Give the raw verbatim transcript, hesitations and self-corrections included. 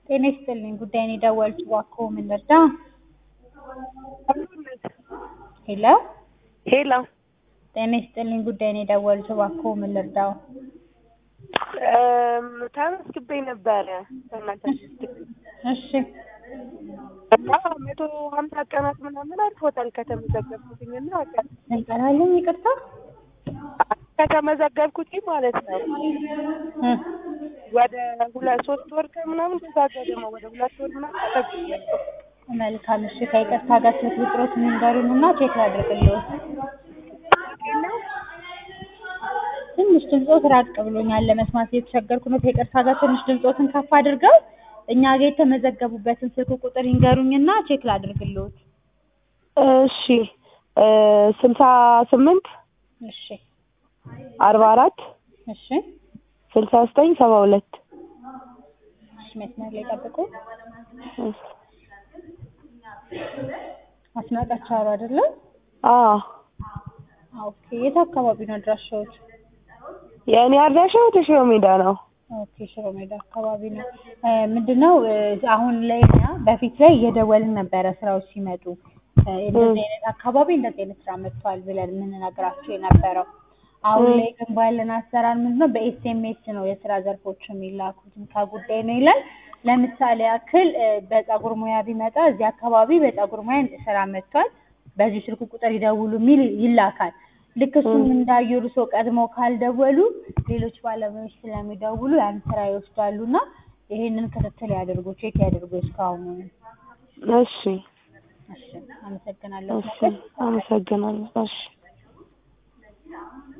ጤና ይስጥልኝ ጉዳይ ነው የደወልኩት እባክዎ ምን ልርዳ? ሄሎ ሄሎ ጤና ይስጥልኝ ጉዳይ ነው የደወልኩት እባክዎ ምን ልርዳው? እም ተመስግቤ ነበረ እናንተ እሺ እና መቶ ሀምሳ ቀናት ምናምን አልፎታል ከተመዘገብኩኝና እንጠራለን ይቅርታ ከተመዘገብኩኝ ማለት ነው። እ ወደ ሁለት ሶስት ወር ከምናምን ተዛገደ ነው ወደ ሁለት ወር ምናምን ተጠግቷል። መልካም እሺ ከይቅርታ ጋር ስልክ ቁጥሮት ንገሩንና ቼክ ላድርግልዎት። ትንሽ ድምፅዎት ራቅ ብሎኛል ለመስማት እየተቸገርኩ ነው። ከይቅርታ ጋር ትንሽ ድምፅዎትን ከፍ አድርገው እኛ ጋር የተመዘገቡበትን ስልክ ቁጥር ይንገሩኝና ቼክ ላድርግልዎት። እሺ እ ስልሳ ስምንት እሺ አርባ አራት እሺ ስልሳ ዘጠኝ ሰባ ሁለት እሺ መስመር ላይ ጠብቁ። አስናቀች አሩ አይደለ? አዎ ኦኬ የት አካባቢ ነው አድራሻዎት? የእኔ አድራሻው ተሽሎ ሜዳ ነው። ኦኬ ሽሮ ሜዳ አካባቢ ነው። ምንድነው አሁን ላይ እኛ በፊት ላይ እየደወልን ነበረ ስራዎች ሲመጡ እንደዚህ አይነት አካባቢ እንደዚህ አይነት ስራ መጥቷል ብለን የምንነግራቸው የነበረው። አሁን ላይ ግን ባለን አሰራር ምንድነው በኤስኤምኤስ ነው የስራ ዘርፎች የሚላኩት ከጉዳይ ነው ይላል። ለምሳሌ ያክል በፀጉር ሙያ ቢመጣ እዚህ አካባቢ በፀጉር ሙያ ስራ መጥቷል በዚህ ስልክ ቁጥር ይደውሉ የሚል ይላካል። ልክ እሱን እንዳየሩ ሰው ቀድመው ካልደወሉ ሌሎች ባለሙያዎች ስለሚደውሉ ያን ስራ ይወስዳሉና ይሄንን ክትትል ያድርጉ ቼክ ያድርጉ እስካሁን። እሺ እሺ አመሰግናለሁ። እሺ አመሰግናለሁ። እሺ